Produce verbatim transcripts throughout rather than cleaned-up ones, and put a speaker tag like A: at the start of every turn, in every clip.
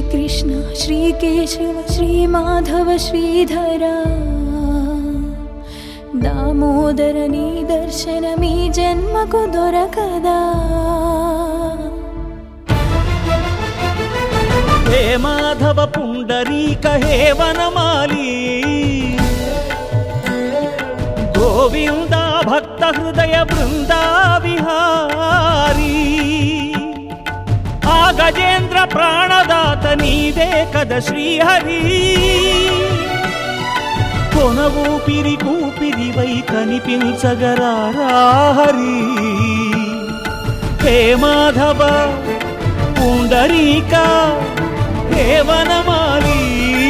A: శ్రీకృష్ణ శ్రీకేశవ శ్రీమాధవ శ్రీధరా దామోదర నీ దర్శనమీ జన్మకు దొరకదా.
B: హే మాధవ పుండరీక హే వనమాలి గోవింద భక్త హృదయ బృందా విహారీ ఆ గజేంద్ర ప్రాణదాత నీదే కద శ్రీహరి. కొన ఊపిరి కూపిరివై కనిపించగరారా హరి. హే మాధవ పుండరీక హే వనమాలి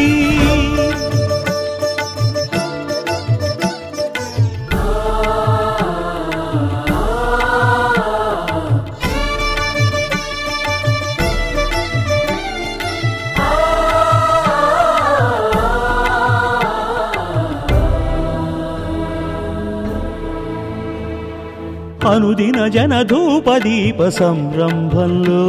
B: అనుదిన జనధూపదీప సంరంభంలో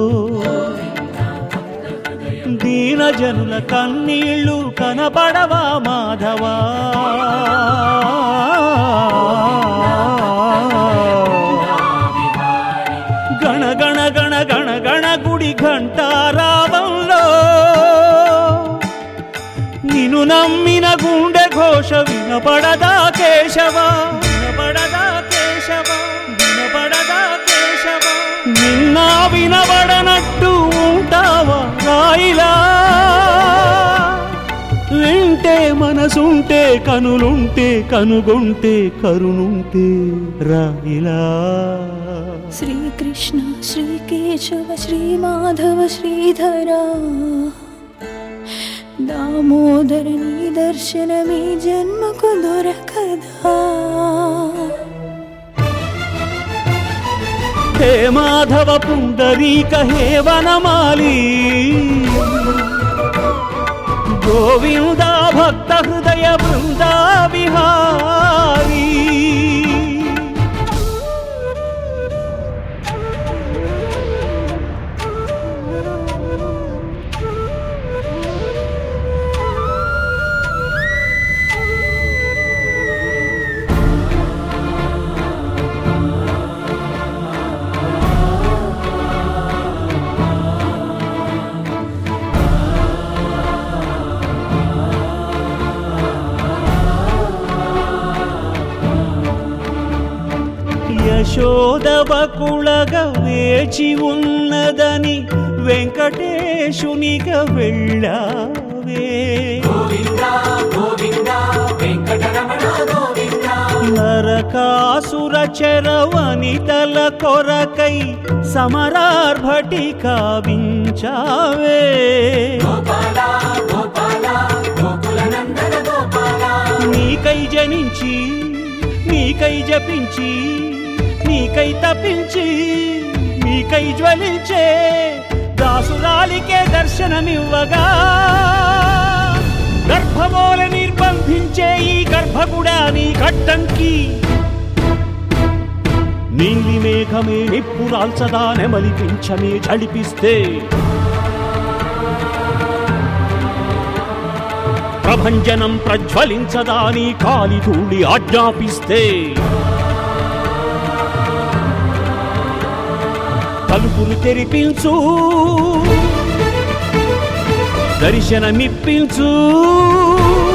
B: దీన జనుల కన్నీళ్ళు కనపడవా మాధవా. గణ గణ గణ గణ గణ గుడి ఘంటారావంలో నిన్ను నమ్మిన గుండె ఘోష వినపడదా కేశవా. వినపడదా కేశవ వినపడదా కేశవ. నిన్నా వినబడనట్టు ఉంటావా రాయిలా. వింటే మనసుంటే కనులుంటే కనుగొంటే కరుణుంటే రాయిలా.
A: శ్రీకృష్ణ శ్రీకేశవ శ్రీమాధవ శ్రీధరా దామోదర నీ దర్శనమీ జన్మకు దొరకదా.
B: హే మాధవ పుండరీక హే వనమాలి గోవింద భక్త హృదయ బృందా విహారీ. యశోదవకుళగా వేచి ఉన్నదని వెంకటేశునిగా వెళ్ళావే. నరకాసుర చరవనితల కొరకై సమరార్భటి కావించావే. నీకై జనించి నీకై జపించి నీకై తపించి నీకై జ్వలించే దాసురాలికే దర్శనమివ్వగా గర్భమూల నిర్బంధించే ఈ గర్భగుడా నీ కట్టంకి. నీలి మేఘమే నిప్పురాల్చదా నెమలిపించమే జడిపిస్తే ప్రభంజనం ప్రజ్వలించదా నీ కాలి ధూళి ఆజ్ఞాపిస్తే. తలుపులు తెరిపించు దర్శనమిప్పించు